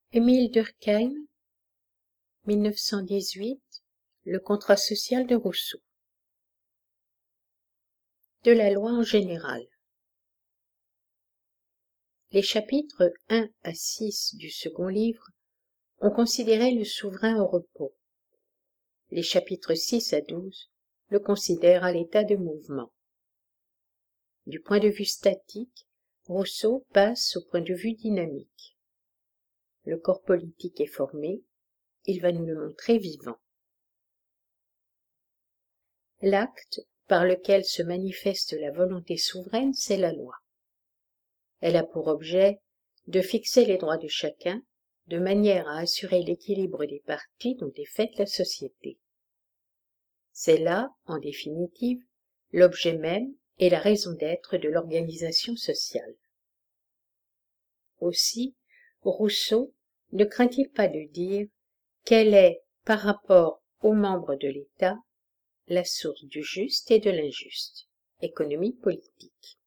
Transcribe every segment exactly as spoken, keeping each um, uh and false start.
Émile Durkheim, mille neuf cent dix-huit, Le contrat social de Rousseau. De la loi en général. Les chapitres un à six du second livre ont considéré le souverain au repos. Les chapitres six à douze le considèrent à l'état de mouvement. Du point de vue statique, Rousseau passe au point de vue dynamique. Le corps politique est formé, il va nous le montrer vivant. L'acte par lequel se manifeste la volonté souveraine, c'est la loi. Elle a pour objet de fixer les droits de chacun, de manière à assurer l'équilibre des parties dont est faite la société. C'est là, en définitive, l'objet même et la raison d'être de l'organisation sociale. Aussi, Rousseau ne craint-il pas de dire quelle est, par rapport aux membres de l'État, la source du juste et de l'injuste, économie politique.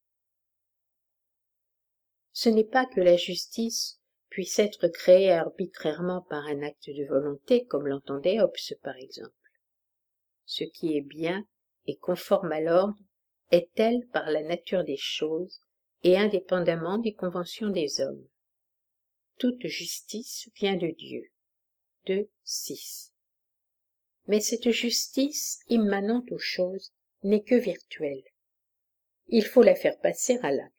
Ce n'est pas que la justice puisse être créée arbitrairement par un acte de volonté, comme l'entendait Hobbes par exemple. Ce qui est bien et conforme à l'ordre est tel par la nature des choses et indépendamment des conventions des hommes. Toute justice vient de Dieu. deux six. Mais cette justice immanente aux choses n'est que virtuelle. Il faut la faire passer à l'acte.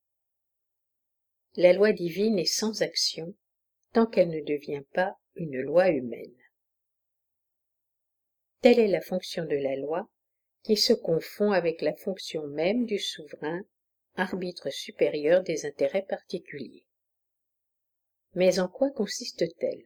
La loi divine est sans action tant qu'elle ne devient pas une loi humaine. Telle est la fonction de la loi qui se confond avec la fonction même du souverain, arbitre supérieur des intérêts particuliers. Mais en quoi consiste-t-elle?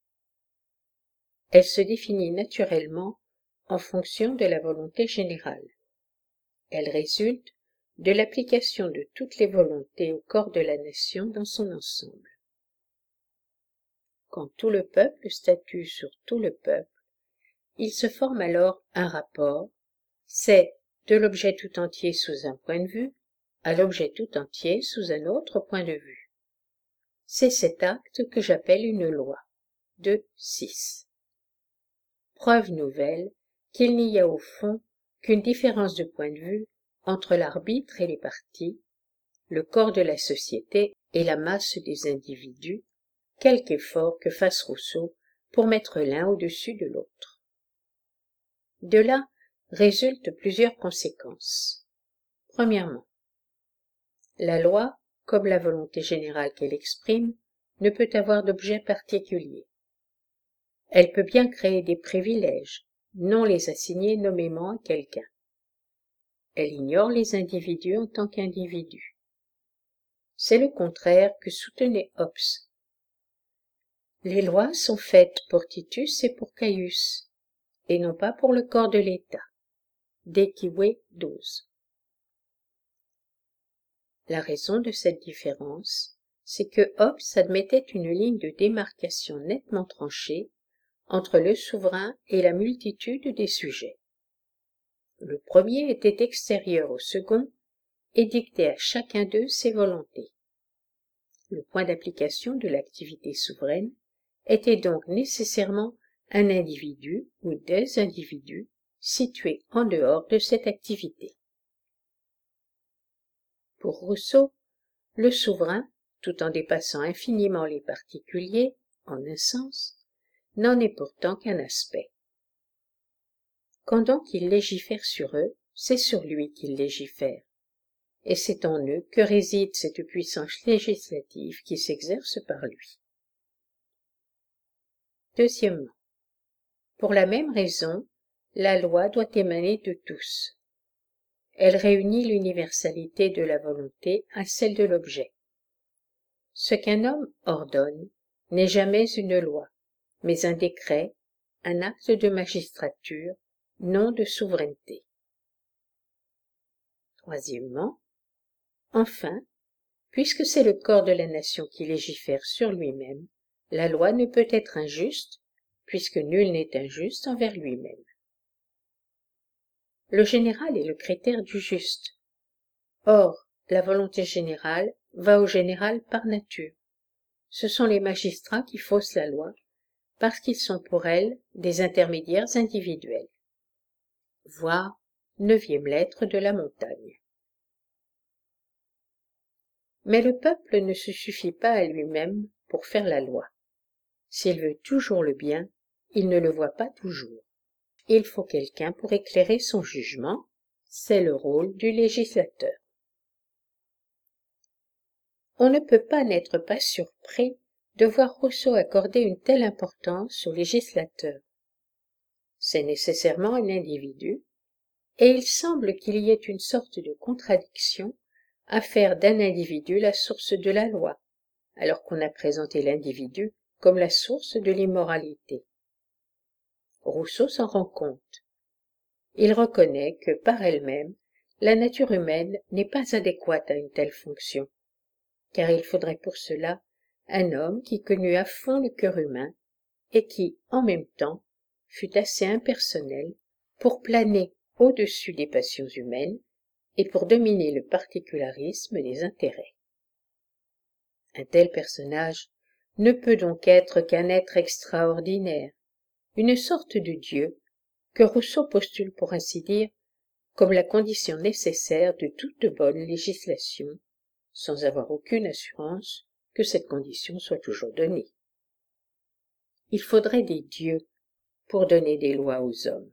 Elle se définit naturellement en fonction de la volonté générale. Elle résulte de l'application de toutes les volontés au corps de la nation dans son ensemble. Quand tout le peuple statue sur tout le peuple, il se forme alors un rapport, c'est de l'objet tout entier sous un point de vue à l'objet tout entier sous un autre point de vue. C'est cet acte que j'appelle une loi. deux six. Preuve nouvelle qu'il n'y a au fond qu'une différence de point de vue entre l'arbitre et les parties, le corps de la société et la masse des individus, quelque effort que fasse Rousseau pour mettre l'un au-dessus de l'autre. De là résultent plusieurs conséquences. Premièrement, la loi, comme la volonté générale qu'elle exprime, ne peut avoir d'objet particulier. Elle peut bien créer des privilèges, non les assigner nommément à quelqu'un. Elle ignore les individus en tant qu'individus. C'est le contraire que soutenait Hobbes. Les lois sont faites pour Titus et pour Caius, et non pas pour le corps de l'État. De Quive douze. La raison de cette différence, c'est que Hobbes admettait une ligne de démarcation nettement tranchée entre le souverain et la multitude des sujets. Le premier était extérieur au second et dictait à chacun d'eux ses volontés. Le point d'application de l'activité souveraine était donc nécessairement un individu ou des individus situés en dehors de cette activité. Pour Rousseau, le souverain, tout en dépassant infiniment les particuliers, en un sens, n'en est pourtant qu'un aspect. Quand donc il légifère sur eux, c'est sur lui qu'il légifère, et c'est en eux que réside cette puissance législative qui s'exerce par lui. Deuxièmement, pour la même raison, la loi doit émaner de tous. Elle réunit l'universalité de la volonté à celle de l'objet. Ce qu'un homme ordonne n'est jamais une loi, mais un décret, un acte de magistrature, non de souveraineté. Troisièmement, enfin, puisque c'est le corps de la nation qui légifère sur lui-même, la loi ne peut être injuste, puisque nul n'est injuste envers lui-même. Le général est le critère du juste. Or, la volonté générale va au général par nature. ce sont les magistrats qui faussent la loi, parce qu'ils sont pour elle des intermédiaires individuels. Voir neuvième lettre de la montagne. Mais le peuple ne se suffit pas à lui-même pour faire la loi. S'il veut toujours le bien, il ne le voit pas toujours. Il faut quelqu'un pour éclairer son jugement, c'est le rôle du législateur. On ne peut pas n'être pas surpris de voir Rousseau accorder une telle importance au législateur. C'est nécessairement un individu, et il semble qu'il y ait une sorte de contradiction à faire d'un individu la source de la loi, alors qu'on a présenté l'individu comme la source de l'immoralité. Rousseau s'en rend compte. Il reconnaît que, par elle-même, la nature humaine n'est pas adéquate à une telle fonction, car il faudrait pour cela un homme qui connût à fond le cœur humain et qui, en même temps, fût assez impersonnel pour planer au-dessus des passions humaines et pour dominer le particularisme des intérêts. Un tel personnage ne peut donc être qu'un être extraordinaire, une sorte de Dieu que Rousseau postule pour ainsi dire comme la condition nécessaire de toute bonne législation, sans avoir aucune assurance que cette condition soit toujours donnée. Il faudrait des dieux pour donner des lois aux hommes.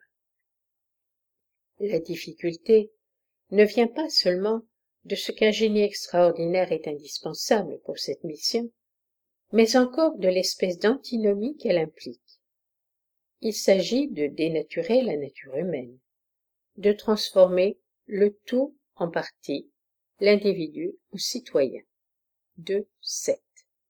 La difficulté ne vient pas seulement de ce qu'un génie extraordinaire est indispensable pour cette mission, mais encore de l'espèce d'antinomie qu'elle implique. Il s'agit de dénaturer la nature humaine, de transformer le tout en partie, l'individu en citoyen. deux sept.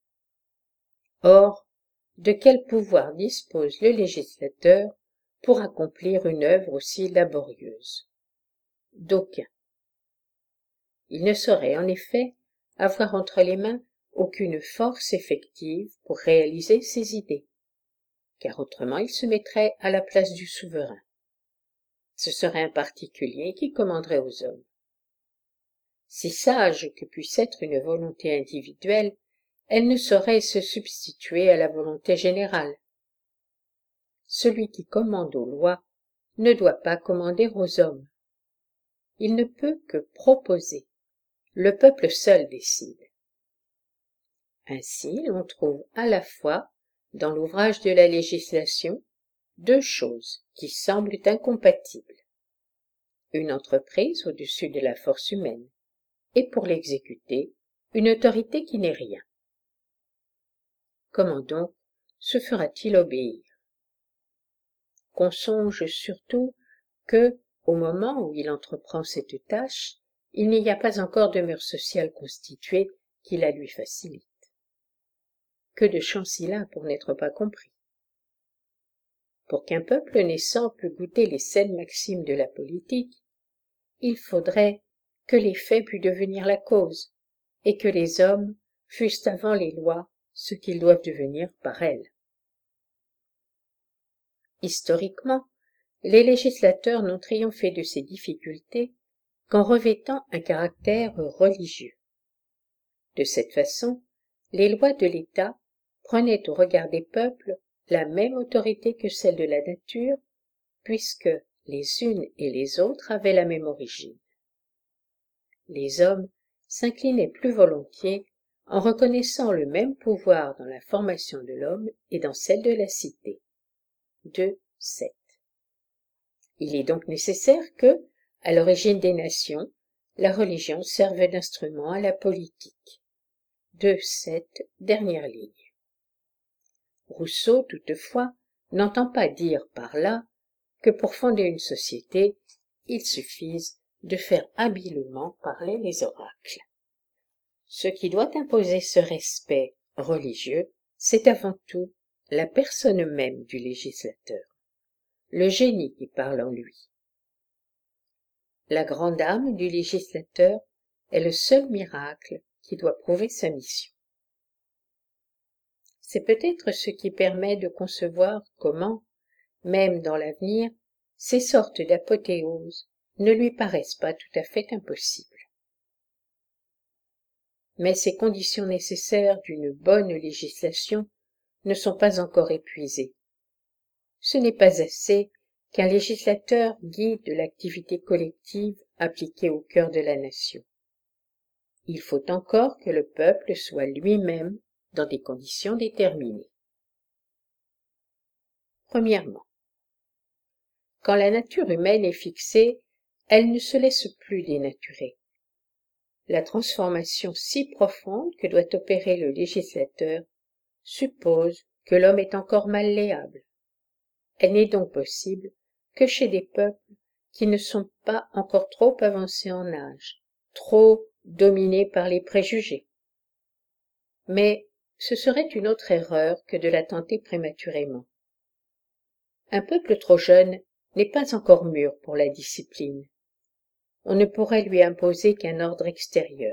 Or, de quel pouvoir dispose le législateur pour accomplir une œuvre aussi laborieuse? D'aucun. Il ne saurait en effet avoir entre les mains aucune force effective pour réaliser ses idées, car autrement il se mettrait à la place du souverain. Ce serait un particulier qui commanderait aux hommes. Si sage que puisse être une volonté individuelle, elle ne saurait se substituer à la volonté générale. Celui qui commande aux lois ne doit pas commander aux hommes. Il ne peut que proposer. Le peuple seul décide. Ainsi, l'on trouve à la fois, dans l'ouvrage de la législation, deux choses qui semblent incompatibles. Une entreprise au-dessus de la force humaine, et pour l'exécuter, une autorité qui n'est rien. Comment donc se fera-t-il obéir? Qu'on songe surtout que, au moment où il entreprend cette tâche, il n'y a pas encore de mœurs sociales constituées qui la lui facilitent. Que de chance il a pour n'être pas compris. Pour qu'un peuple naissant pût goûter les saines maximes de la politique, il faudrait que les faits puissent devenir la cause, et que les hommes fussent avant les lois ce qu'ils doivent devenir par elles. Historiquement, les législateurs n'ont triomphé de ces difficultés qu'en revêtant un caractère religieux. De cette façon, les lois de l'État prenaient au regard des peuples la même autorité que celle de la nature, puisque les unes et les autres avaient la même origine. Les hommes s'inclinaient plus volontiers en reconnaissant le même pouvoir dans la formation de l'homme et dans celle de la cité. deux sept. Il est donc nécessaire que, à l'origine des nations, la religion serve d'instrument à la politique. deux sept, dernière ligne. Rousseau, toutefois, n'entend pas dire par là que pour fonder une société, il suffise de faire habilement parler les oracles. Ce qui doit imposer ce respect religieux, c'est avant tout la personne même du législateur, le génie qui parle en lui. La grande âme du législateur est le seul miracle qui doit prouver sa mission. C'est peut-être ce qui permet de concevoir comment, même dans l'avenir, ces sortes d'apothéoses ne lui paraissent pas tout à fait impossibles. mais ces conditions nécessaires d'une bonne législation ne sont pas encore épuisées. Ce n'est pas assez qu'un législateur guide l'activité collective appliquée au cœur de la nation. Il faut encore que le peuple soit lui-même dans des conditions déterminées. Premièrement, quand la nature humaine est fixée, elle ne se laisse plus dénaturer. La transformation si profonde que doit opérer le législateur suppose que l'homme est encore malléable. Elle n'est donc possible que chez des peuples qui ne sont pas encore trop avancés en âge, trop dominés par les préjugés. Mais ce serait une autre erreur que de la tenter prématurément. Un peuple trop jeune n'est pas encore mûr pour la discipline. On ne pourrait lui imposer qu'un ordre extérieur.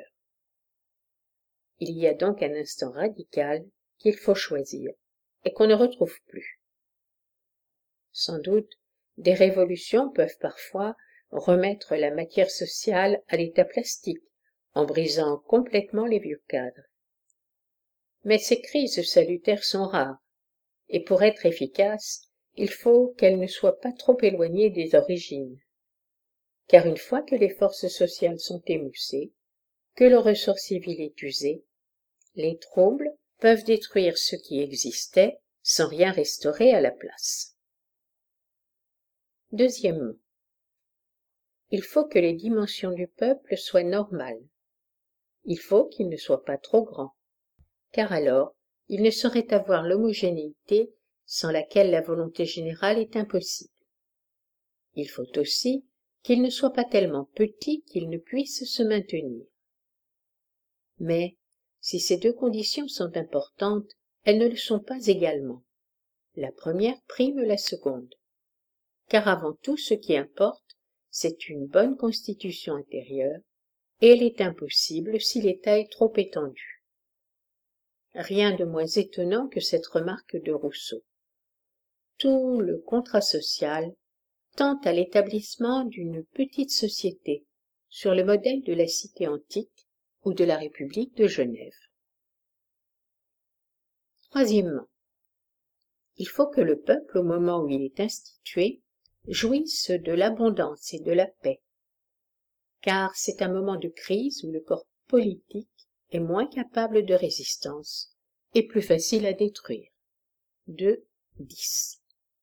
Il y a donc un instant radical qu'il faut choisir et qu'on ne retrouve plus. Sans doute, des révolutions peuvent parfois remettre la matière sociale à l'état plastique, en brisant complètement les vieux cadres. Mais ces crises salutaires sont rares, et pour être efficaces, il faut qu'elles ne soient pas trop éloignées des origines. Car une fois que les forces sociales sont émoussées, que le ressort civil est usé, les troubles peuvent détruire ce qui existait sans rien restaurer à la place. Deuxièmement, il faut que les dimensions du peuple soient normales. Il faut qu'il ne soit pas trop grand, car alors il ne saurait avoir l'homogénéité sans laquelle la volonté générale est impossible. Il faut aussi qu'il ne soit pas tellement petit qu'il ne puisse se maintenir. Mais, si ces deux conditions sont importantes, elles ne le sont pas également. La première prime la seconde. Car avant tout ce qui importe, c'est une bonne constitution intérieure, et elle est impossible si l'état est trop étendu. Rien de moins étonnant que cette remarque de Rousseau. Tout le contrat social tend à l'établissement d'une petite société, sur le modèle de la cité antique ou de la République de Genève. Troisièmement, il faut que le peuple, au moment où il est institué, jouisse de l'abondance et de la paix, car c'est un moment de crise où le corps politique est moins capable de résistance et plus facile à détruire. deux, dix.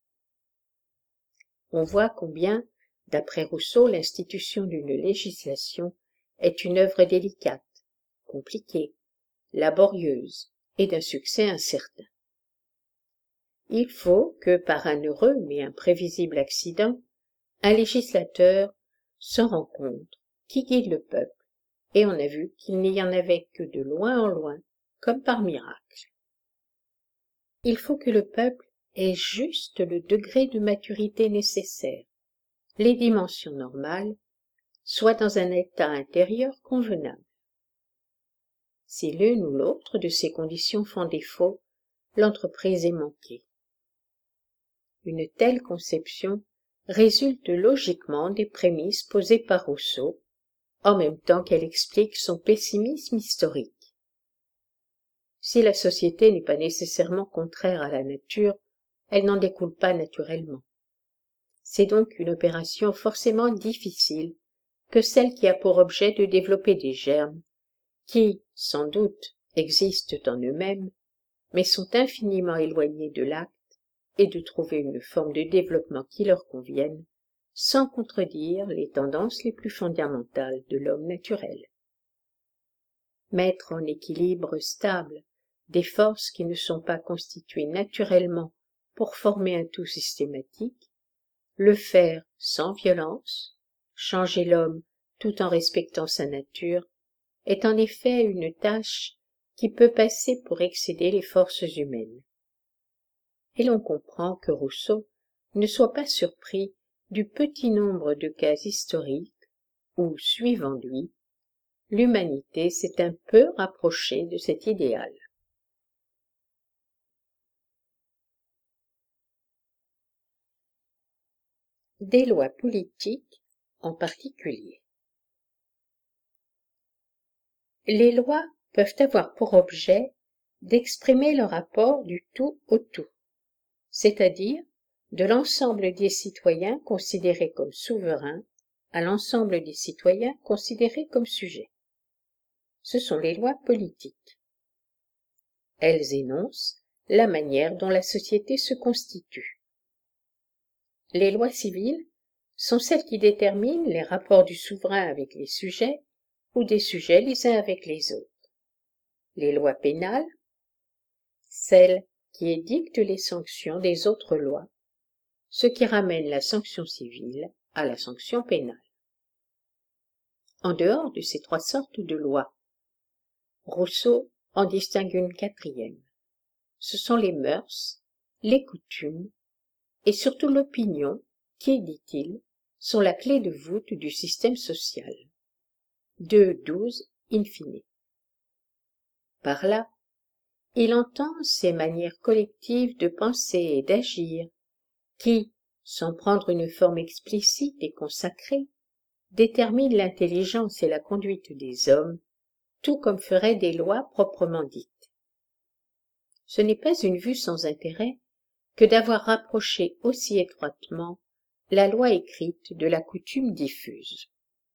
On voit combien, d'après Rousseau, l'institution d'une législation est une œuvre délicate, compliquée, laborieuse et d'un succès incertain. Il faut que, par un heureux mais imprévisible accident, un législateur se rencontre qui guide le peuple, et on a vu qu'il n'y en avait que de loin en loin, comme par miracle. Il faut que le peuple ait juste le degré de maturité nécessaire, les dimensions normales, soit dans un état intérieur convenable. Si l'une ou l'autre de ces conditions font défaut, l'entreprise est manquée. Une telle conception résulte logiquement des prémices posées par Rousseau, en même temps qu'elle explique son pessimisme historique. Si la société n'est pas nécessairement contraire à la nature, elle n'en découle pas naturellement. C'est donc une opération forcément difficile que celle qui a pour objet de développer des germes, qui, sans doute, existent en eux-mêmes, mais sont infiniment éloignés de l'acte, et de trouver une forme de développement qui leur convienne, sans contredire les tendances les plus fondamentales de l'homme naturel. Mettre en équilibre stable des forces qui ne sont pas constituées naturellement pour former un tout systématique, le faire sans violence, changer l'homme tout en respectant sa nature, est en effet une tâche qui peut passer pour excéder les forces humaines. Et l'on comprend que Rousseau ne soit pas surpris du petit nombre de cas historiques où, suivant lui, l'humanité s'est un peu rapprochée de cet idéal. Des lois politiques en particulier. Les lois peuvent avoir pour objet d'exprimer le rapport du tout au tout, c'est-à-dire de l'ensemble des citoyens considérés comme souverains à l'ensemble des citoyens considérés comme sujets. Ce sont les lois politiques. Elles énoncent la manière dont la société se constitue. Les lois civiles sont celles qui déterminent les rapports du souverain avec les sujets ou des sujets les uns avec les autres. Les lois pénales, celles qui édictent les sanctions des autres lois, ce qui ramène la sanction civile à la sanction pénale. En dehors de ces trois sortes de lois, Rousseau en distingue une quatrième. Ce sont les mœurs, les coutumes et surtout l'opinion qui, dit-il, sont la clé de voûte du système social. deux douze in fine. Par là, il entend ces manières collectives de penser et d'agir qui, sans prendre une forme explicite et consacrée, déterminent l'intelligence et la conduite des hommes, tout comme feraient des lois proprement dites. Ce n'est pas une vue sans intérêt que d'avoir rapproché aussi étroitement la loi écrite de la coutume diffuse.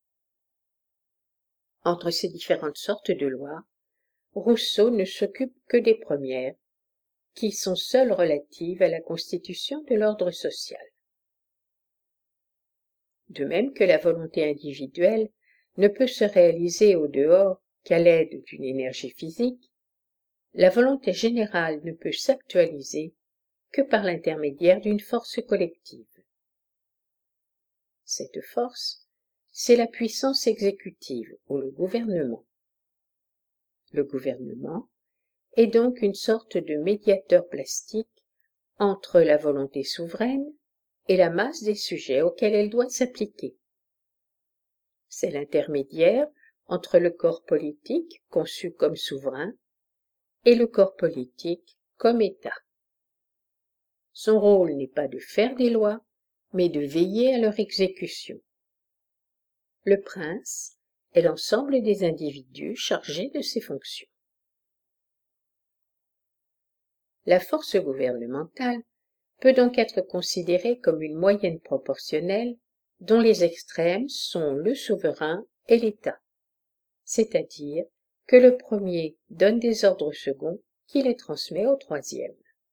Entre ces différentes sortes de lois, Rousseau ne s'occupe que des premières, qui sont seules relatives à la constitution de l'ordre social. De même que la volonté individuelle ne peut se réaliser au dehors qu'à l'aide d'une énergie physique, la volonté générale ne peut s'actualiser que par l'intermédiaire d'une force collective. Cette force, c'est la puissance exécutive ou le gouvernement. Le gouvernement est donc une sorte de médiateur plastique entre la volonté souveraine et la masse des sujets auxquels elle doit s'appliquer. C'est l'intermédiaire entre le corps politique, conçu comme souverain, et le corps politique comme État. Son rôle n'est pas de faire des lois, mais de veiller à leur exécution. Le prince est l'ensemble des individus chargés de ces fonctions. La force gouvernementale peut donc être considérée comme une moyenne proportionnelle dont les extrêmes sont le souverain et l'État, c'est-à-dire que le premier donne des ordres au second qui les transmet au troisième.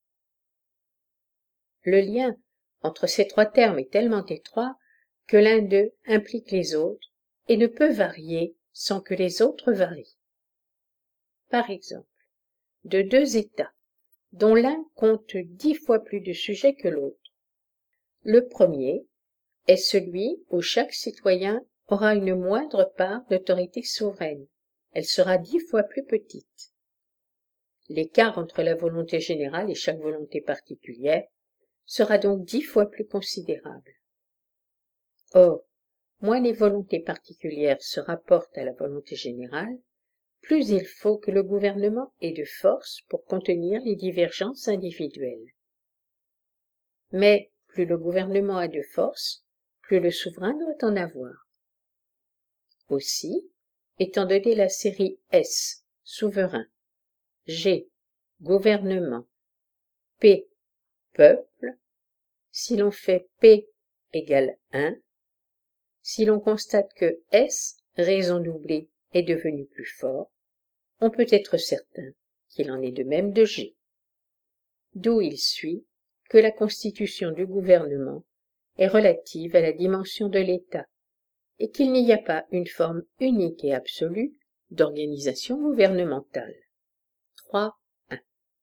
Le lien entre ces trois termes est tellement étroit que l'un d'eux implique les autres et ne peut varier sans que les autres varient. Par exemple, de deux États, dont l'un compte dix fois plus de sujets que l'autre. Le premier est celui où chaque citoyen aura une moindre part d'autorité souveraine. Elle sera dix fois plus petite. L'écart entre la volonté générale et chaque volonté particulière sera donc dix fois plus considérable. Or, moins les volontés particulières se rapportent à la volonté générale, plus il faut que le gouvernement ait de force pour contenir les divergences individuelles. Mais plus le gouvernement a de force, plus le souverain doit en avoir. Aussi, étant donné la série S, souverain, G, gouvernement, P, peuple, si l'on fait P égale un, si l'on constate que S, raison doublée, est devenu plus fort, on peut être certain qu'il en est de même de G. D'où il suit que la constitution du gouvernement est relative à la dimension de l'État et qu'il n'y a pas une forme unique et absolue d'organisation gouvernementale. trois un.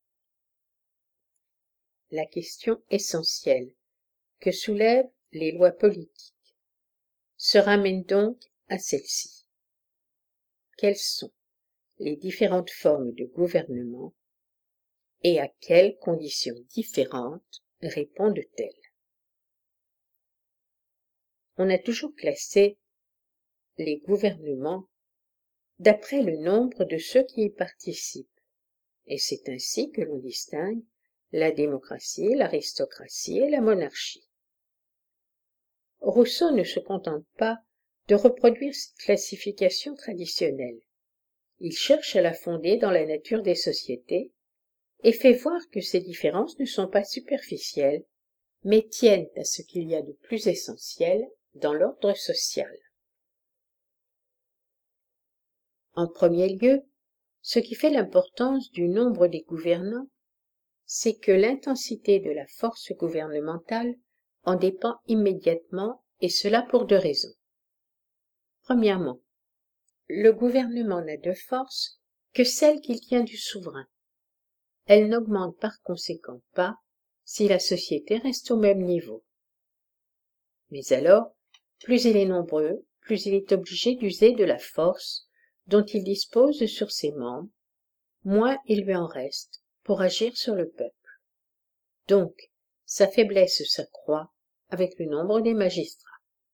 La question essentielle que soulèvent les lois politiques se ramène donc à celle-ci. Quelles sont les différentes formes de gouvernement et à quelles conditions différentes répondent-elles? On a toujours classé les gouvernements d'après le nombre de ceux qui y participent, et c'est ainsi que l'on distingue la démocratie, l'aristocratie et la monarchie. Rousseau ne se contente pas de reproduire cette classification traditionnelle. Il cherche à la fonder dans la nature des sociétés et fait voir que ces différences ne sont pas superficielles, mais tiennent à ce qu'il y a de plus essentiel dans l'ordre social. En premier lieu, ce qui fait l'importance du nombre des gouvernants, c'est que l'intensité de la force gouvernementale en dépend immédiatement, et cela pour deux raisons. Premièrement, le gouvernement n'a de force que celle qu'il tient du souverain. Elle n'augmente par conséquent pas si la société reste au même niveau. Mais alors, plus il est nombreux, plus il est obligé d'user de la force dont il dispose sur ses membres, moins il lui en reste pour agir sur le peuple. Donc, sa faiblesse s'accroît avec le nombre des magistrats.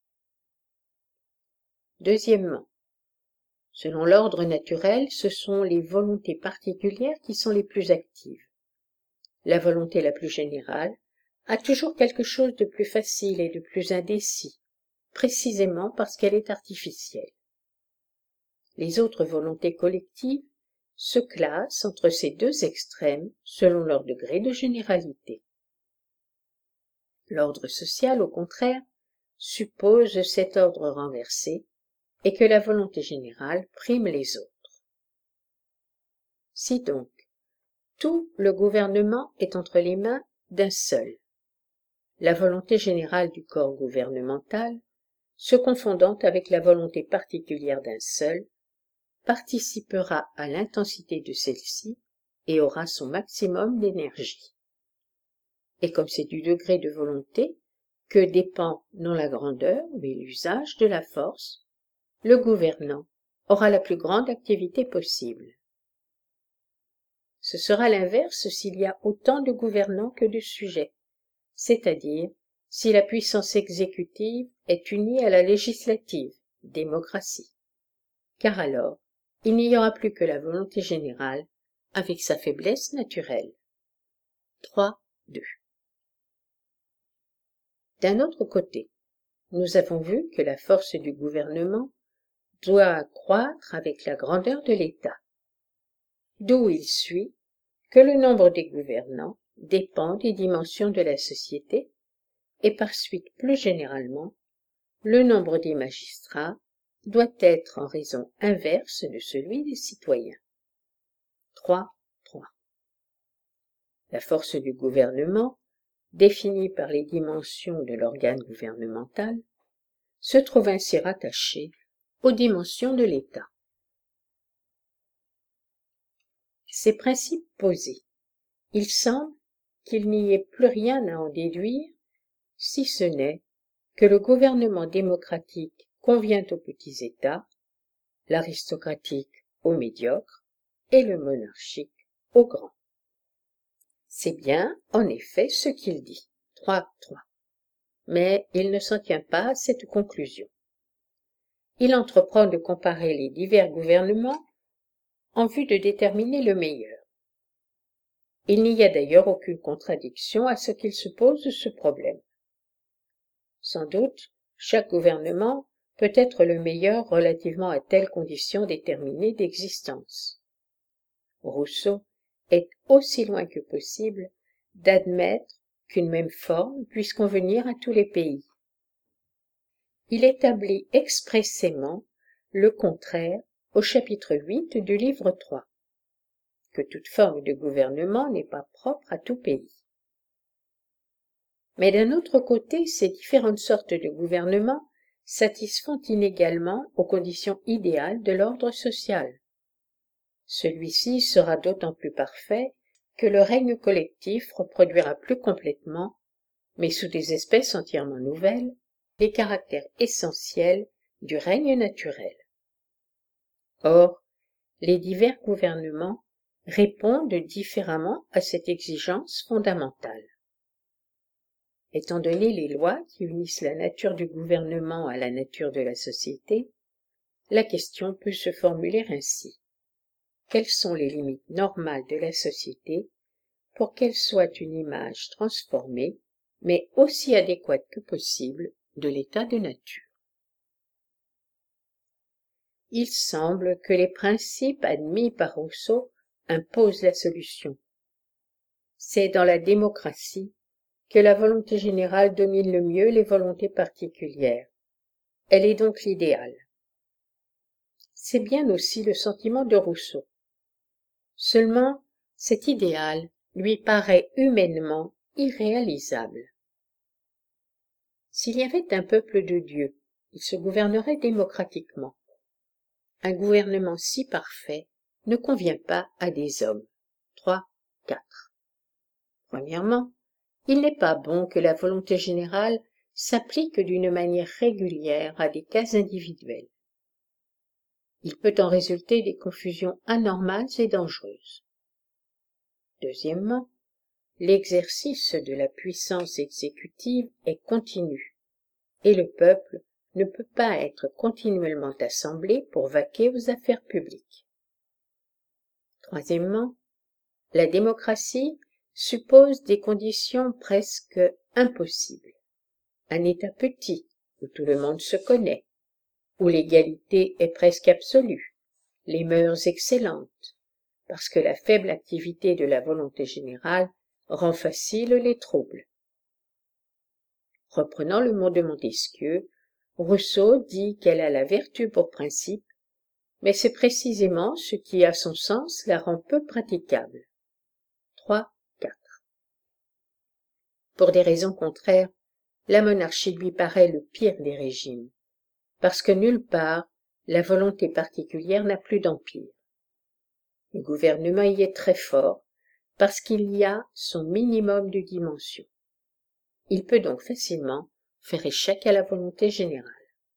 Deuxièmement, selon l'ordre naturel, ce sont les volontés particulières qui sont les plus actives. La volonté la plus générale a toujours quelque chose de plus facile et de plus indécis, précisément parce qu'elle est artificielle. Les autres volontés collectives se classent entre ces deux extrêmes selon leur degré de généralité. L'ordre social, au contraire, suppose cet ordre renversé et que la volonté générale prime les autres. Si donc, tout le gouvernement est entre les mains d'un seul, la volonté générale du corps gouvernemental, se confondant avec la volonté particulière d'un seul, participera à l'intensité de celle-ci et aura son maximum d'énergie. Et comme c'est du degré de volonté que dépend non la grandeur, mais l'usage de la force, le gouvernant aura la plus grande activité possible. Ce sera l'inverse s'il y a autant de gouvernants que de sujets, c'est-à-dire si la puissance exécutive est unie à la législative, démocratie, car alors il n'y aura plus que la volonté générale avec sa faiblesse naturelle. trois deux. D'un autre côté, nous avons vu que la force du gouvernement doit croître avec la grandeur de l'État, d'où il suit que le nombre des gouvernants dépend des dimensions de la société et par suite plus généralement, le nombre des magistrats doit être en raison inverse de celui des citoyens. trois trois. La force du gouvernement, définie par les dimensions de l'organe gouvernemental, se trouve ainsi rattachée aux dimensions de l'État. Ces principes posés, il semble qu'il n'y ait plus rien à en déduire, si ce n'est que le gouvernement démocratique convient aux petits États, l'aristocratique aux médiocres et le monarchique aux grands. C'est bien, en effet, ce qu'il dit. trois trois. Mais il ne s'en tient pas à cette conclusion. Il entreprend de comparer les divers gouvernements en vue de déterminer le meilleur. Il n'y a d'ailleurs aucune contradiction à ce qu'il se pose ce problème. Sans doute, chaque gouvernement peut être le meilleur relativement à telle condition déterminée d'existence. Rousseau est aussi loin que possible d'admettre qu'une même forme puisse convenir à tous les pays. Il établit expressément le contraire au chapitre huit du livre trois, que toute forme de gouvernement n'est pas propre à tout pays. Mais d'un autre côté, ces différentes sortes de gouvernement satisfont inégalement aux conditions idéales de l'ordre social. Celui-ci sera d'autant plus parfait que le règne collectif reproduira plus complètement, mais sous des espèces entièrement nouvelles, les caractères essentiels du règne naturel. Or, les divers gouvernements répondent différemment à cette exigence fondamentale. Étant donné les lois qui unissent la nature du gouvernement à la nature de la société, la question peut se formuler ainsi. Quelles sont les limites normales de la société pour qu'elle soit une image transformée, mais aussi adéquate que possible, de l'état de nature? il semble que les principes admis par Rousseau imposent la solution. C'est dans la démocratie que la volonté générale domine le mieux les volontés particulières. Elle est donc l'idéal. C'est bien aussi le sentiment de Rousseau. Seulement, cet idéal lui paraît humainement irréalisable. S'il y avait un peuple de Dieu, il se gouvernerait démocratiquement. Un gouvernement si parfait ne convient pas à des hommes. trois, quatre. Premièrement, il n'est pas bon que la volonté générale s'applique d'une manière régulière à des cas individuels. Il peut en résulter des confusions anormales et dangereuses. Deuxièmement, l'exercice de la puissance exécutive est continu, et le peuple ne peut pas être continuellement assemblé pour vaquer aux affaires publiques. Troisièmement, la démocratie suppose des conditions presque impossibles. Un État petit, où tout le monde se connaît, où l'égalité est presque absolue, les mœurs excellentes, parce que la faible activité de la volonté générale rend facile les troubles. Reprenant le mot de Montesquieu, Rousseau dit qu'elle a la vertu pour principe, mais c'est précisément ce qui, à son sens, la rend peu praticable. trois, quatre. Pour des raisons contraires, la monarchie lui paraît le pire des régimes, parce que nulle part la volonté particulière n'a plus d'empire. Le gouvernement y est très fort, parce qu'il y a son minimum de dimension. Il peut donc facilement faire échec à la volonté générale.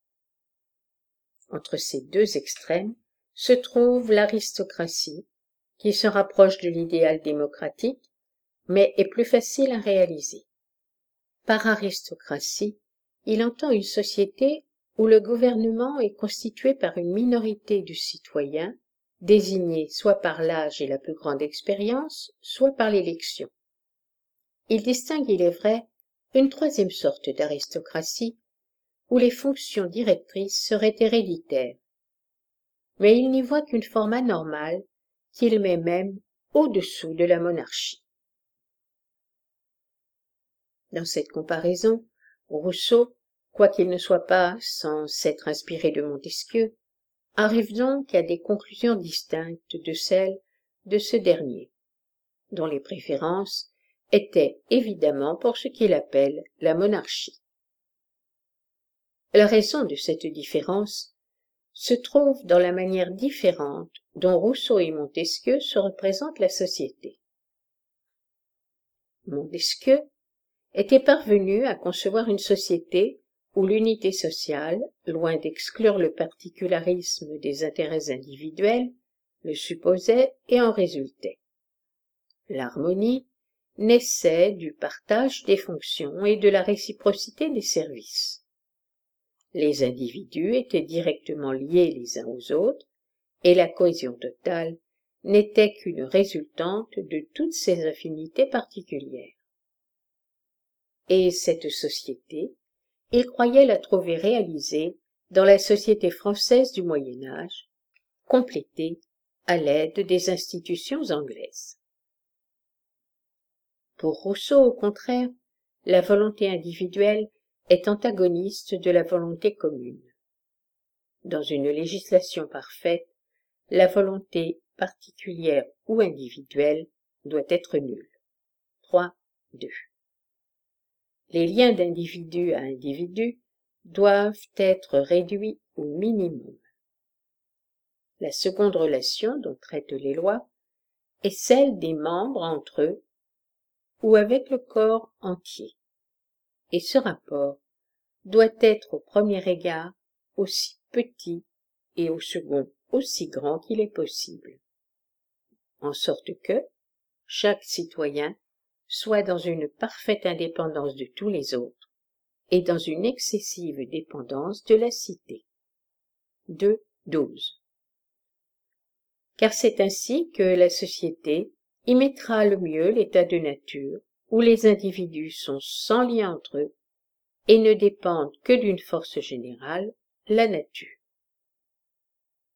Entre ces deux extrêmes se trouve l'aristocratie, qui se rapproche de l'idéal démocratique, mais est plus facile à réaliser. Par aristocratie, il entend une société où le gouvernement est constitué par une minorité de citoyens, désignés soit par l'âge et la plus grande expérience, soit par l'élection. Il distingue, il est vrai, une troisième sorte d'aristocratie, où les fonctions directrices seraient héréditaires, mais il n'y voit qu'une forme anormale qu'il met même au-dessous de la monarchie. Dans cette comparaison, Rousseau, quoiqu'il ne soit pas sans s'être inspiré de Montesquieu, arrive donc à des conclusions distinctes de celles de ce dernier, dont les préférences étaient évidemment pour ce qu'il appelle la monarchie. La raison de cette différence se trouve dans la manière différente dont Rousseau et Montesquieu se représentent la société. Montesquieu était parvenu à concevoir une société où l'unité sociale, loin d'exclure le particularisme des intérêts individuels, le supposait et en résultait. L'harmonie naissait du partage des fonctions et de la réciprocité des services. Les individus étaient directement liés les uns aux autres, et la cohésion totale n'était qu'une résultante de toutes ces affinités particulières. Et cette société, il croyait la trouver réalisée dans la société française du Moyen Âge, complétée à l'aide des institutions anglaises. Pour Rousseau, au contraire, la volonté individuelle est antagoniste de la volonté commune. Dans une législation parfaite, la volonté particulière ou individuelle doit être nulle. trois, deux. Les liens d'individu à individu doivent être réduits au minimum. La seconde relation dont traitent les lois est celle des membres entre eux ou avec le corps entier, et ce rapport doit être au premier égard aussi petit et au second aussi grand qu'il est possible, en sorte que chaque citoyen soit dans une parfaite indépendance de tous les autres et dans une excessive dépendance de la cité. deux, douze. Car c'est ainsi que la société imitera le mieux l'état de nature où les individus sont sans lien entre eux et ne dépendent que d'une force générale, la nature.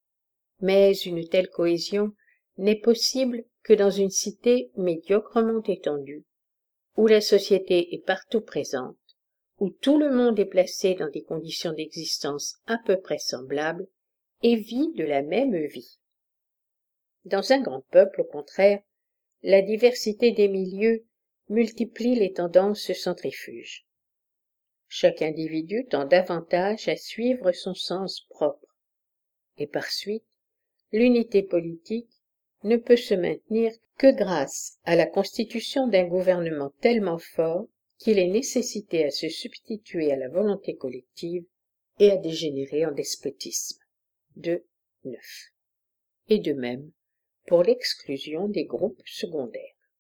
Mais une telle cohésion n'est possible que dans une cité médiocrement étendue, où la société est partout présente, où tout le monde est placé dans des conditions d'existence à peu près semblables et vit de la même vie. Dans un grand peuple, au contraire, la diversité des milieux multiplie les tendances centrifuges. Chaque individu tend davantage à suivre son sens propre, et par suite, l'unité politique ne peut se maintenir que grâce à la constitution d'un gouvernement tellement fort qu'il est nécessité à se substituer à la volonté collective et à dégénérer en despotisme. deux neuf. Et de même pour l'exclusion des groupes secondaires.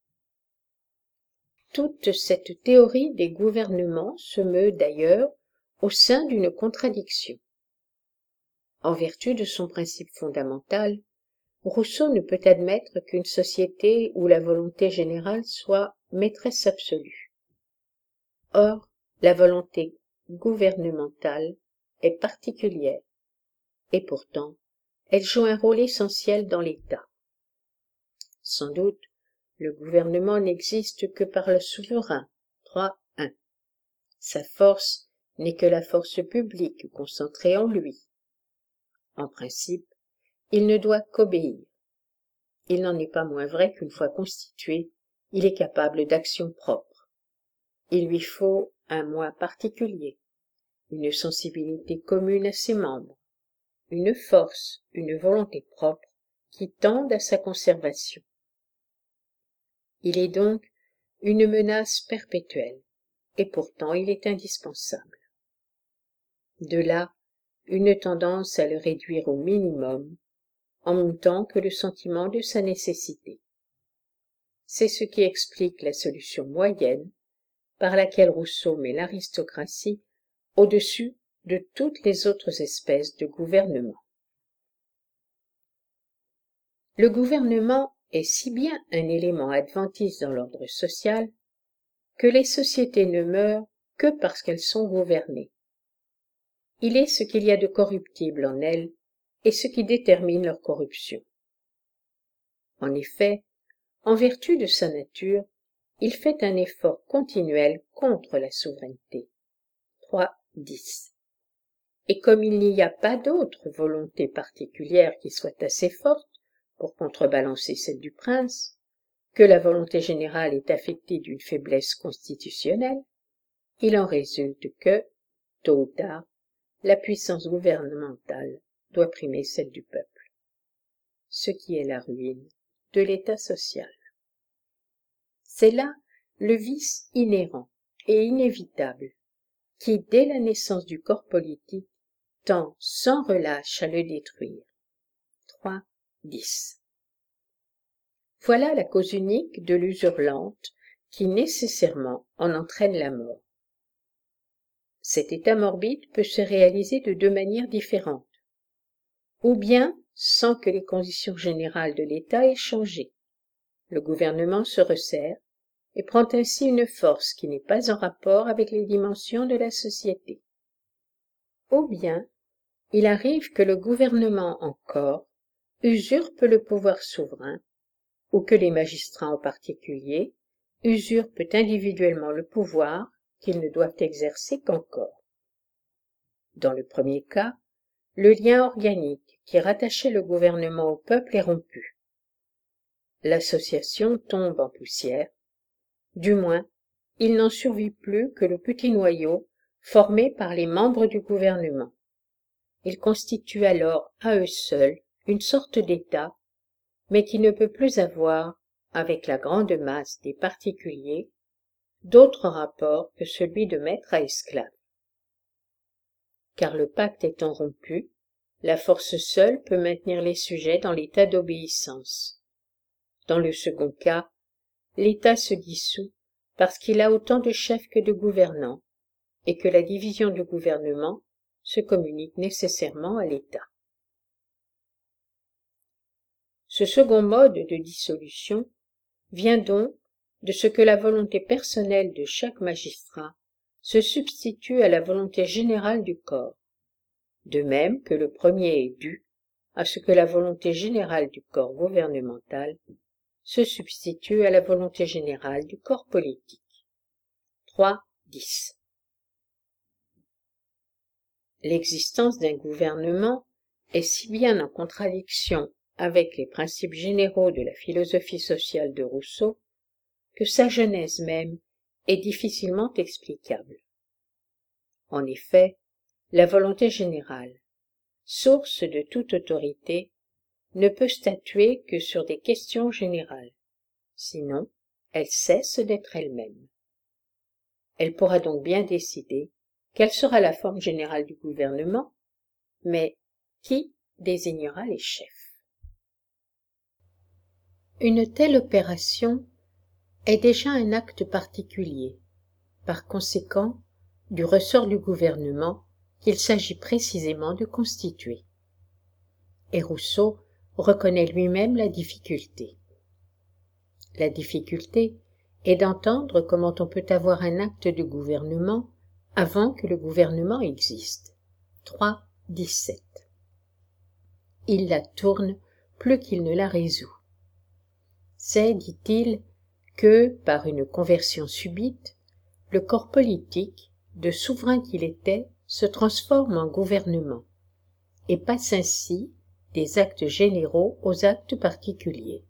Toute cette théorie des gouvernements se meut d'ailleurs au sein d'une contradiction. En vertu de son principe fondamental, Rousseau ne peut admettre qu'une société où la volonté générale soit maîtresse absolue. Or, la volonté gouvernementale est particulière, et pourtant, elle joue un rôle essentiel dans l'État. Sans doute, le gouvernement n'existe que par le souverain. trois un. Sa force n'est que la force publique concentrée en lui. En principe, il ne doit qu'obéir. Il n'en est pas moins vrai qu'une fois constitué, il est capable d'action propre. Il lui faut un moi particulier, une sensibilité commune à ses membres, une force, une volonté propre qui tendent à sa conservation. Il est donc une menace perpétuelle, et pourtant il est indispensable. De là, une tendance à le réduire au minimum, en même temps que le sentiment de sa nécessité. C'est ce qui explique la solution moyenne par laquelle Rousseau met l'aristocratie au-dessus de toutes les autres espèces de gouvernement. Le gouvernement est si bien un élément adventice dans l'ordre social que les sociétés ne meurent que parce qu'elles sont gouvernées. Il est ce qu'il y a de corruptible en elles et ce qui détermine leur corruption. En effet, en vertu de sa nature, il fait un effort continuel contre la souveraineté. trois dix. Et comme il n'y a pas d'autre volonté particulière qui soit assez forte pour contrebalancer celle du prince, que la volonté générale est affectée d'une faiblesse constitutionnelle, il en résulte que, tôt ou tard, la puissance gouvernementale doit primer celle du peuple, ce qui est la ruine de l'état social. C'est là le vice inhérent et inévitable qui, dès la naissance du corps politique, tend sans relâche à le détruire. trois dix. Voilà la cause unique de l'usure lente qui nécessairement en entraîne la mort. Cet état morbide peut se réaliser de deux manières différentes, ou bien sans que les conditions générales de l'État aient changé. Le gouvernement se resserre et prend ainsi une force qui n'est pas en rapport avec les dimensions de la société. Ou bien, il arrive que le gouvernement encore usurpe le pouvoir souverain, ou que les magistrats en particulier usurpent individuellement le pouvoir qu'ils ne doivent exercer qu'encore. Dans le premier cas, le lien organique qui rattachait le gouvernement au peuple est rompu. L'association tombe en poussière, du moins, il n'en survit plus que le petit noyau formé par les membres du gouvernement. Ils constituent alors à eux seuls une sorte d'État, mais qui ne peut plus avoir, avec la grande masse des particuliers, d'autre rapport que celui de maître à esclave. Car le pacte étant rompu, la force seule peut maintenir les sujets dans l'état d'obéissance. Dans le second cas, l'État se dissout parce qu'il a autant de chefs que de gouvernants, et que la division du gouvernement se communique nécessairement à l'État. Ce second mode de dissolution vient donc de ce que la volonté personnelle de chaque magistrat se substitue à la volonté générale du corps, de même que le premier est dû à ce que la volonté générale du corps gouvernemental se substitue à la volonté générale du corps politique. trois dix. L'existence d'un gouvernement est si bien en contradiction avec les principes généraux de la philosophie sociale de Rousseau que sa genèse même est difficilement explicable. En effet, la volonté générale, source de toute autorité, ne peut statuer que sur des questions générales, sinon elle cesse d'être elle-même. Elle pourra donc bien décider quelle sera la forme générale du gouvernement, mais qui désignera les chefs? Une telle opération est déjà un acte particulier, par conséquent du ressort du gouvernement qu'il s'agit précisément de constituer. Et Rousseau reconnaît lui-même la difficulté. La difficulté est d'entendre comment on peut avoir un acte de gouvernement avant que le gouvernement existe. trois dix-sept. Il la tourne plus qu'il ne la résout. C'est, dit-il, que, par une conversion subite, le corps politique, de souverain qu'il était, se transforme en gouvernement, et passe ainsi des actes généraux aux actes particuliers.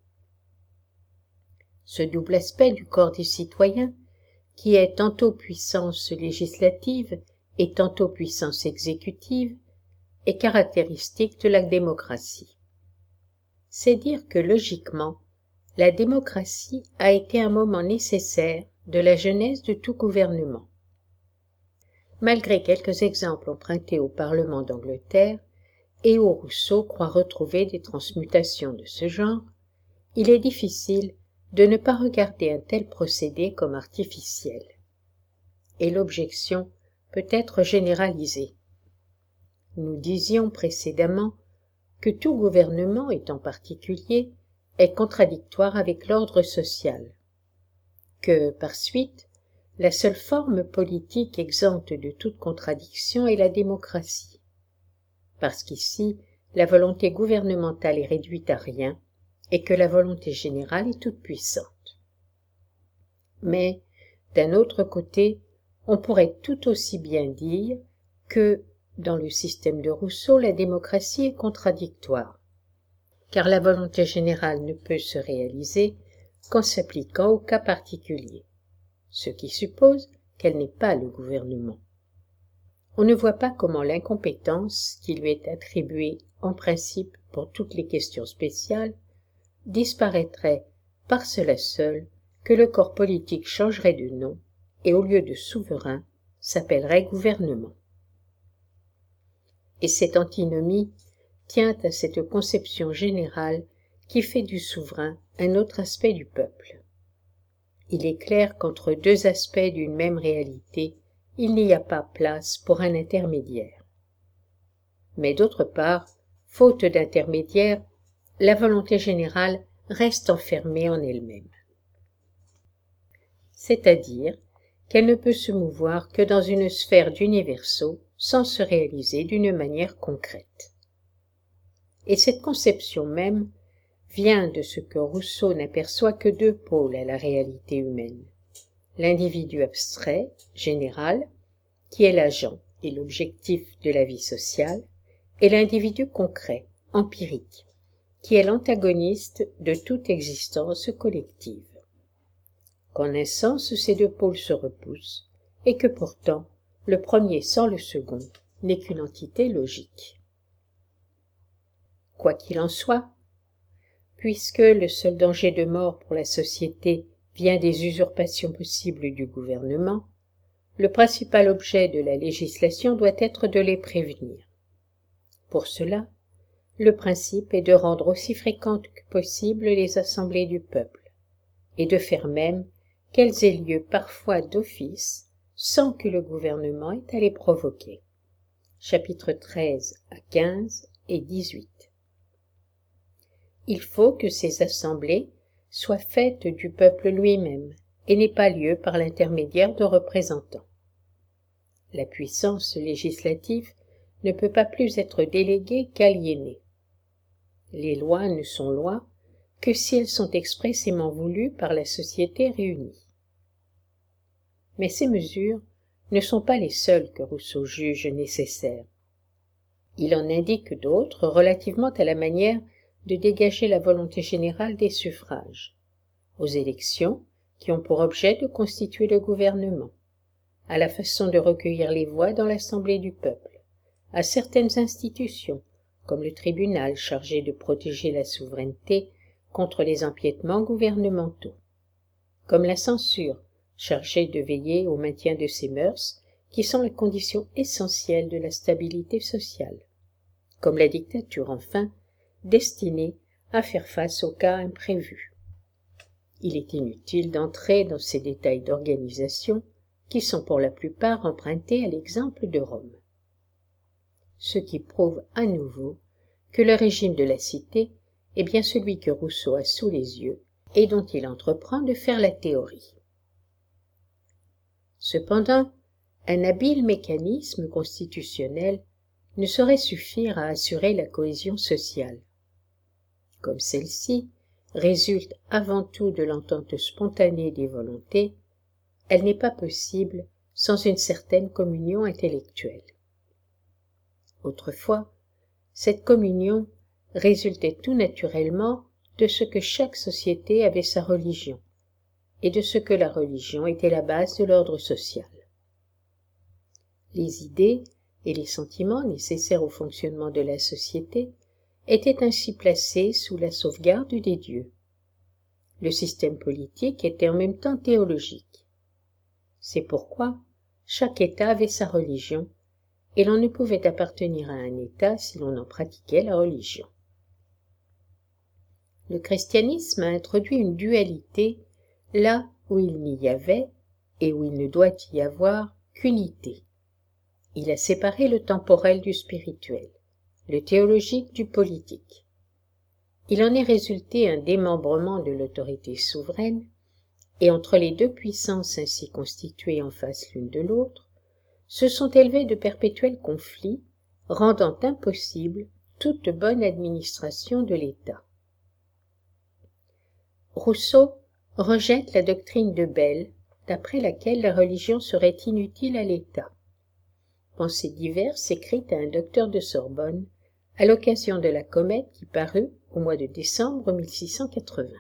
Ce double aspect du corps des citoyens, qui est tantôt puissance législative et tantôt puissance exécutive, est caractéristique de la démocratie. C'est dire que, logiquement, la démocratie a été un moment nécessaire de la genèse de tout gouvernement. Malgré quelques exemples empruntés au Parlement d'Angleterre, et où Rousseau croit retrouver des transmutations de ce genre, il est difficile de ne pas regarder un tel procédé comme artificiel. Et l'objection peut être généralisée. Nous disions précédemment que tout gouvernement, et en particulier, est contradictoire avec l'ordre social, que, par suite, la seule forme politique exempte de toute contradiction est la démocratie, parce qu'ici, la volonté gouvernementale est réduite à rien et que la volonté générale est toute puissante. Mais, d'un autre côté, on pourrait tout aussi bien dire que, dans le système de Rousseau, la démocratie est contradictoire, car la volonté générale ne peut se réaliser qu'en s'appliquant au cas particulier, ce qui suppose qu'elle n'est pas le gouvernement. On ne voit pas comment l'incompétence qui lui est attribuée en principe pour toutes les questions spéciales disparaîtrait par cela seul que le corps politique changerait de nom et au lieu de souverain s'appellerait gouvernement. Et cette antinomie tient à cette conception générale qui fait du souverain un autre aspect du peuple. Il est clair qu'entre deux aspects d'une même réalité, il n'y a pas place pour un intermédiaire. Mais d'autre part, faute d'intermédiaire, la volonté générale reste enfermée en elle-même. C'est-à-dire qu'elle ne peut se mouvoir que dans une sphère d'universaux sans se réaliser d'une manière concrète. Et cette conception même vient de ce que Rousseau n'aperçoit que deux pôles à la réalité humaine. L'individu abstrait, général, qui est l'agent et l'objectif de la vie sociale, et l'individu concret, empirique, qui est l'antagoniste de toute existence collective. Qu'en un sens ces deux pôles se repoussent, et que pourtant le premier sans le second n'est qu'une entité logique. Quoi qu'il en soit, puisque le seul danger de mort pour la société vient des usurpations possibles du gouvernement, le principal objet de la législation doit être de les prévenir. Pour cela, le principe est de rendre aussi fréquentes que possible les assemblées du peuple, et de faire même qu'elles aient lieu parfois d'office, sans que le gouvernement ait à les provoquer. Chapitres treize à quinze et dix-huit. Il faut que ces assemblées soient faites du peuple lui-même et n'aient pas lieu par l'intermédiaire de représentants. La puissance législative ne peut pas plus être déléguée qu'aliénée. Les lois ne sont lois que si elles sont expressément voulues par la société réunie. Mais ces mesures ne sont pas les seules que Rousseau juge nécessaires. Il en indique d'autres relativement à la manière de dégager la volonté générale des suffrages, aux élections qui ont pour objet de constituer le gouvernement, à la façon de recueillir les voix dans l'assemblée du peuple, à certaines institutions, comme le tribunal chargé de protéger la souveraineté contre les empiétements gouvernementaux, comme la censure chargée de veiller au maintien de ces mœurs qui sont la condition essentielle de la stabilité sociale, comme la dictature enfin, destinée à faire face aux cas imprévus. Il est inutile d'entrer dans ces détails d'organisation qui sont pour la plupart empruntés à l'exemple de Rome. Ce qui prouve à nouveau que le régime de la cité est bien celui que Rousseau a sous les yeux et dont il entreprend de faire la théorie. Cependant, un habile mécanisme constitutionnel ne saurait suffire à assurer la cohésion sociale. Comme celle-ci résulte avant tout de l'entente spontanée des volontés, elle n'est pas possible sans une certaine communion intellectuelle. Autrefois, cette communion résultait tout naturellement de ce que chaque société avait sa religion, et de ce que la religion était la base de l'ordre social. Les idées et les sentiments nécessaires au fonctionnement de la société étaient ainsi placés sous la sauvegarde des dieux. Le système politique était en même temps théologique. C'est pourquoi chaque État avait sa religion, et l'on ne pouvait appartenir à un État si l'on en pratiquait la religion. Le christianisme a introduit une dualité là où il n'y avait, et où il ne doit y avoir, qu'unité. Il a séparé le temporel du spirituel, le théologique du politique. Il en est résulté un démembrement de l'autorité souveraine, et entre les deux puissances ainsi constituées en face l'une de l'autre, se sont élevés de perpétuels conflits, rendant impossible toute bonne administration de l'État. Rousseau rejette la doctrine de Bell, d'après laquelle la religion serait inutile à l'État. Pensée diverse écrite à un docteur de Sorbonne à l'occasion de la comète qui parut au mois de décembre mille six cent quatre-vingts.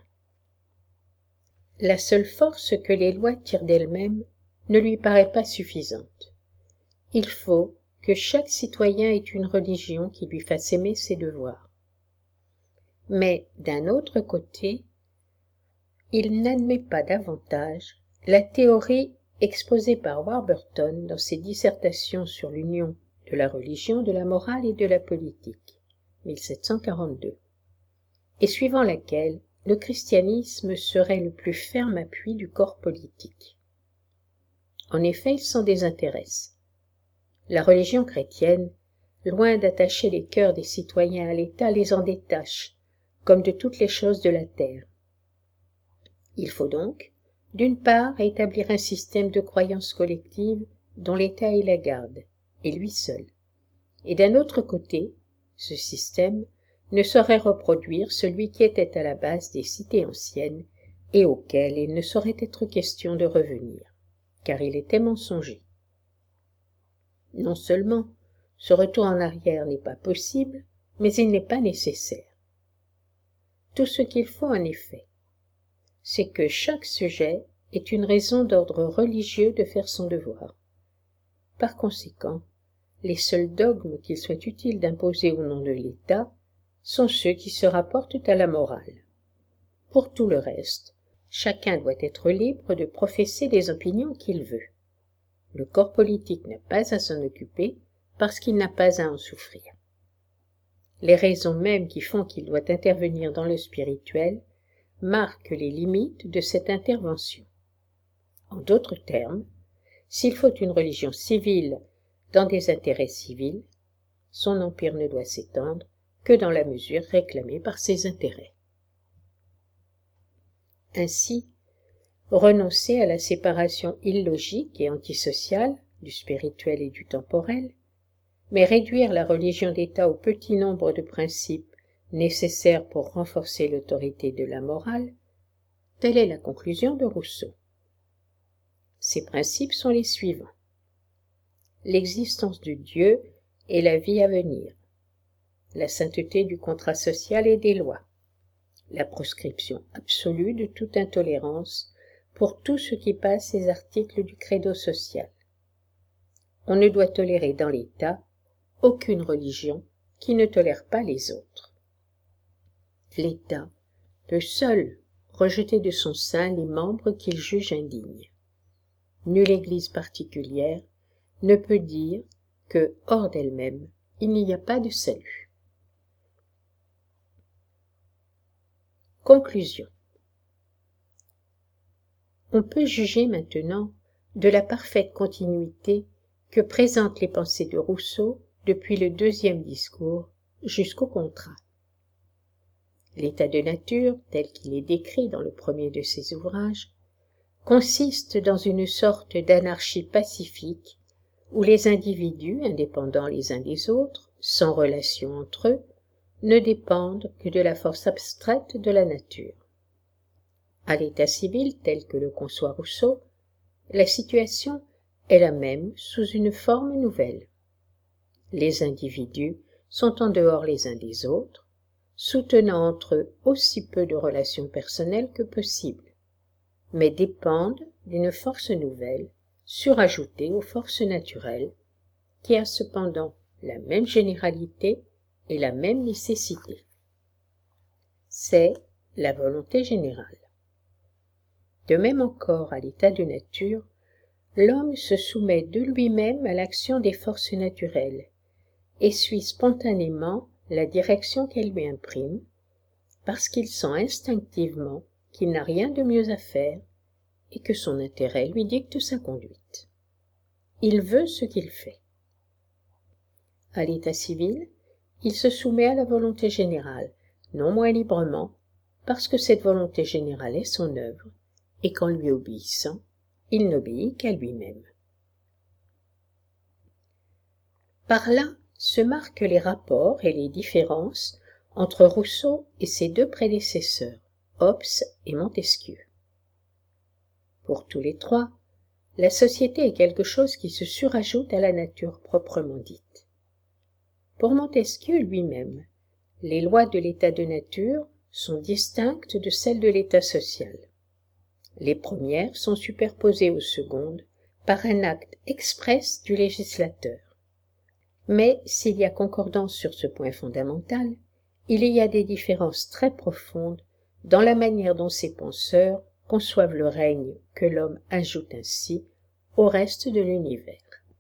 La seule force que les lois tirent d'elles-mêmes ne lui paraît pas suffisante. Il faut que chaque citoyen ait une religion qui lui fasse aimer ses devoirs. Mais, d'un autre côté, il n'admet pas davantage la théorie exposée par Warburton dans ses dissertations sur l'union de la religion, de la morale et de la politique, mille sept cent quarante-deux, et suivant laquelle le christianisme serait le plus ferme appui du corps politique. En effet, il s'en désintéresse. La religion chrétienne, loin d'attacher les cœurs des citoyens à l'État, les en détache, comme de toutes les choses de la terre. Il faut donc, d'une part, établir un système de croyances collectives dont l'État est la garde, et lui seul. Et d'un autre côté, ce système ne saurait reproduire celui qui était à la base des cités anciennes et auquel il ne saurait être question de revenir, car il était mensonger. Non seulement ce retour en arrière n'est pas possible, mais il n'est pas nécessaire. Tout ce qu'il faut en effet, c'est que chaque sujet ait une raison d'ordre religieux de faire son devoir. Par conséquent, les seuls dogmes qu'il soit utile d'imposer au nom de l'État sont ceux qui se rapportent à la morale. Pour tout le reste, chacun doit être libre de professer les opinions qu'il veut. Le corps politique n'a pas à s'en occuper parce qu'il n'a pas à en souffrir. Les raisons mêmes qui font qu'il doit intervenir dans le spirituel marquent les limites de cette intervention. En d'autres termes, s'il faut une religion civile dans des intérêts civils, son empire ne doit s'étendre que dans la mesure réclamée par ses intérêts. Ainsi, renoncer à la séparation illogique et antisociale du spirituel et du temporel, mais réduire la religion d'État au petit nombre de principes nécessaires pour renforcer l'autorité de la morale, telle est la conclusion de Rousseau. Ces principes sont les suivants. L'existence de Dieu et la vie à venir, la sainteté du contrat social et des lois, la proscription absolue de toute intolérance pour tout ce qui passe les articles du credo social. On ne doit tolérer dans l'État aucune religion qui ne tolère pas les autres. L'État peut seul rejeter de son sein les membres qu'il juge indignes. Nulle Église particulière ne peut dire que, hors d'elle-même, il n'y a pas de salut. Conclusion. On peut juger maintenant de la parfaite continuité que présentent les pensées de Rousseau depuis le deuxième discours jusqu'au contrat. L'état de nature, tel qu'il est décrit dans le premier de ses ouvrages, consiste dans une sorte d'anarchie pacifique où les individus, indépendants les uns des autres, sans relation entre eux, ne dépendent que de la force abstraite de la nature. À l'état civil tel que le conçoit Rousseau, la situation est la même sous une forme nouvelle. Les individus sont en dehors les uns des autres, soutenant entre eux aussi peu de relations personnelles que possible, mais dépendent d'une force nouvelle, surajoutée aux forces naturelles, qui a cependant la même généralité et la même nécessité. C'est la volonté générale. De même encore à l'état de nature, l'homme se soumet de lui-même à l'action des forces naturelles et suit spontanément la direction qu'elles lui impriment, parce qu'il sent instinctivement qu'il n'a rien de mieux à faire et que son intérêt lui dicte sa conduite. Il veut ce qu'il fait. À l'état civil, il se soumet à la volonté générale, non moins librement, parce que cette volonté générale est son œuvre, et qu'en lui obéissant, il n'obéit qu'à lui-même. Par là se marquent les rapports et les différences entre Rousseau et ses deux prédécesseurs, Hobbes et Montesquieu. Pour tous les trois, la société est quelque chose qui se surajoute à la nature proprement dite. Pour Montesquieu lui-même, les lois de l'état de nature sont distinctes de celles de l'état social. Les premières sont superposées aux secondes par un acte exprès du législateur. Mais s'il y a concordance sur ce point fondamental, il y a des différences très profondes dans la manière dont ces penseurs conçoivent le règne que l'homme ajoute ainsi au reste de l'univers.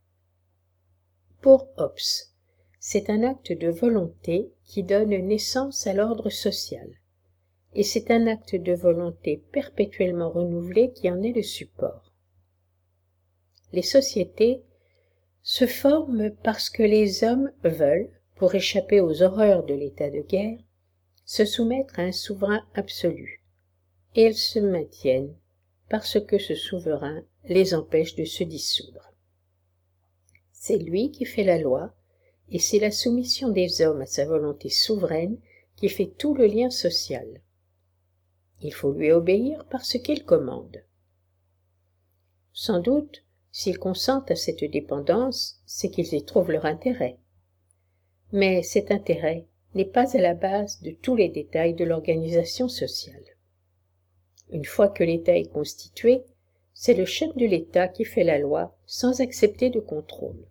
Pour Hobbes, c'est un acte de volonté qui donne naissance à l'ordre social, et c'est un acte de volonté perpétuellement renouvelé qui en est le support. Les sociétés se forment parce que les hommes veulent, pour échapper aux horreurs de l'état de guerre, se soumettre à un souverain absolu, et elles se maintiennent parce que ce souverain les empêche de se dissoudre. C'est lui qui fait la loi, et c'est la soumission des hommes à sa volonté souveraine qui fait tout le lien social. Il faut lui obéir parce qu'il commande. Sans doute, s'ils consentent à cette dépendance, c'est qu'ils y trouvent leur intérêt. Mais cet intérêt n'est pas à la base de tous les détails de l'organisation sociale. Une fois que l'État est constitué, c'est le chef de l'État qui fait la loi sans accepter de contrôle.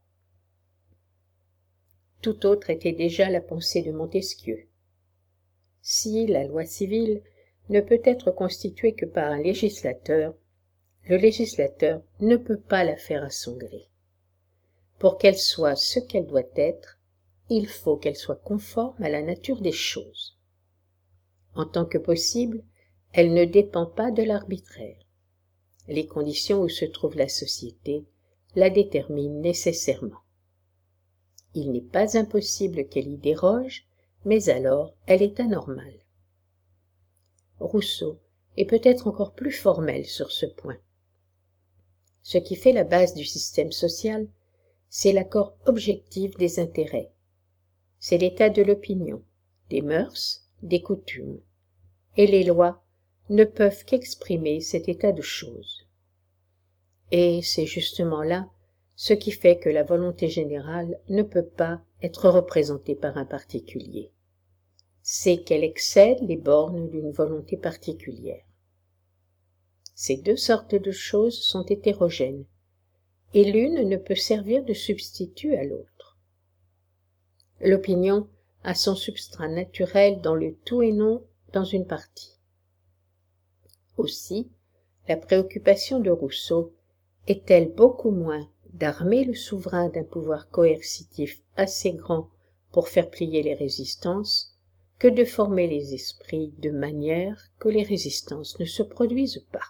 Tout autre était déjà la pensée de Montesquieu. Si la loi civile ne peut être constituée que par un législateur, le législateur ne peut pas la faire à son gré. Pour qu'elle soit ce qu'elle doit être, il faut qu'elle soit conforme à la nature des choses. En tant que possible, elle ne dépend pas de l'arbitraire. Les conditions où se trouve la société la déterminent nécessairement. Il n'est pas impossible qu'elle y déroge, mais alors elle est anormale. Rousseau est peut-être encore plus formel sur ce point. Ce qui fait la base du système social, c'est l'accord objectif des intérêts. C'est l'état de l'opinion, des mœurs, des coutumes, et les lois ne peuvent qu'exprimer cet état de choses. Et c'est justement là ce qui fait que la volonté générale ne peut pas être représentée par un particulier. C'est qu'elle excède les bornes d'une volonté particulière. Ces deux sortes de choses sont hétérogènes, et l'une ne peut servir de substitut à l'autre. L'opinion a son substrat naturel dans le tout et non dans une partie. Aussi, la préoccupation de Rousseau est-elle beaucoup moins d'armer le souverain d'un pouvoir coercitif assez grand pour faire plier les résistances que de former les esprits de manière que les résistances ne se produisent pas.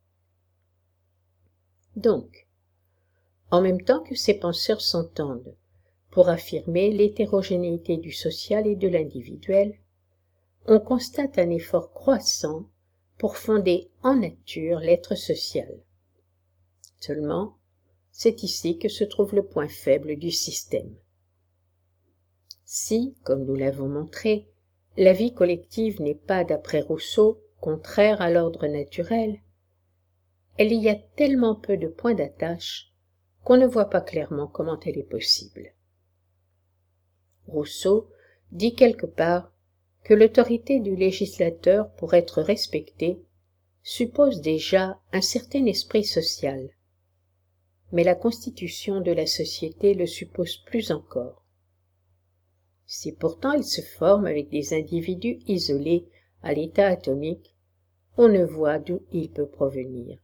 Donc, en même temps que ces penseurs s'entendent pour affirmer l'hétérogénéité du social et de l'individuel, on constate un effort croissant pour fonder en nature l'être social. Seulement, c'est ici que se trouve le point faible du système. Si, comme nous l'avons montré, la vie collective n'est pas, d'après Rousseau, contraire à l'ordre naturel, elle y a tellement peu de points d'attache qu'on ne voit pas clairement comment elle est possible. Rousseau dit quelque part que l'autorité du législateur, pour être respectée, suppose déjà un certain esprit social, mais la constitution de la société le suppose plus encore. Si pourtant il se forme avec des individus isolés à l'état atomique, on ne voit d'où il peut provenir.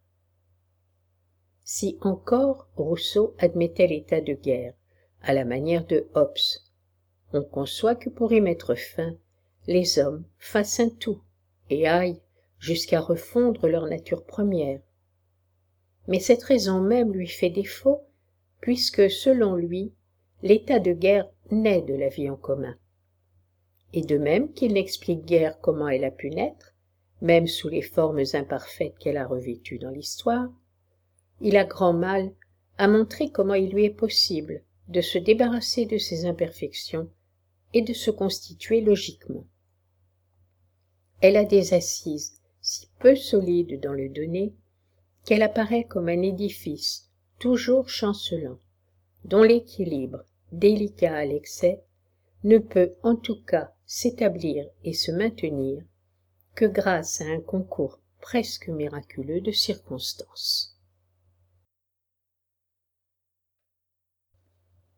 Si encore Rousseau admettait l'état de guerre, à la manière de Hobbes, on conçoit que pour y mettre fin, les hommes fassent un tout et aillent jusqu'à refondre leur nature première. Mais cette raison même lui fait défaut, puisque, selon lui, l'état de guerre naît de la vie en commun. Et de même qu'il n'explique guère comment elle a pu naître, même sous les formes imparfaites qu'elle a revêtues dans l'histoire, il a grand mal à montrer comment il lui est possible de se débarrasser de ses imperfections et de se constituer logiquement. Elle a des assises si peu solides dans le donné qu'elle apparaît comme un édifice toujours chancelant, dont l'équilibre, délicat à l'excès, ne peut en tout cas s'établir et se maintenir que grâce à un concours presque miraculeux de circonstances.